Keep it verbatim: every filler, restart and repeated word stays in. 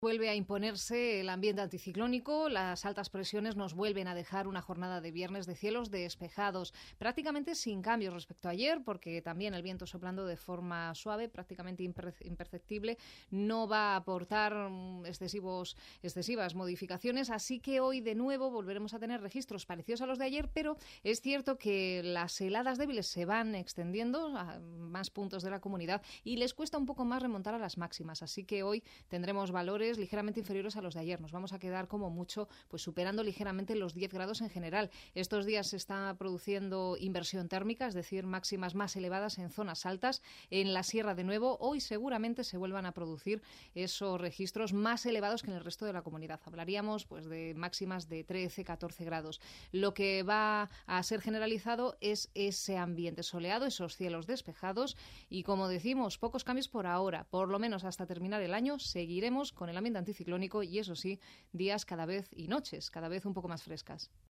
Vuelve a imponerse el ambiente anticiclónico, las altas presiones nos vuelven a dejar una jornada de viernes de cielos despejados, prácticamente sin cambios respecto a ayer, porque también el viento soplando de forma suave, prácticamente imperceptible, no va a aportar excesivos, excesivas modificaciones, así que hoy de nuevo volveremos a tener registros parecidos a los de ayer, pero es cierto que las heladas débiles se van extendiendo a más puntos de la comunidad y les cuesta un poco más remontar a las máximas, así que hoy tendremos valores ligeramente inferiores a los de ayer. Nos vamos a quedar como mucho pues superando ligeramente los diez grados en general. Estos días se está produciendo inversión térmica, es decir, máximas más elevadas en zonas altas. En la sierra, de nuevo, hoy seguramente se vuelvan a producir esos registros más elevados que en el resto de la comunidad. Hablaríamos pues de máximas de trece, catorce grados. Lo que va a ser generalizado es ese ambiente soleado, esos cielos despejados y, como decimos, pocos cambios por ahora. Por lo menos hasta terminar el año seguiremos con el ambiente anticiclónico y, eso sí, días cada vez y noches cada vez un poco más frescas.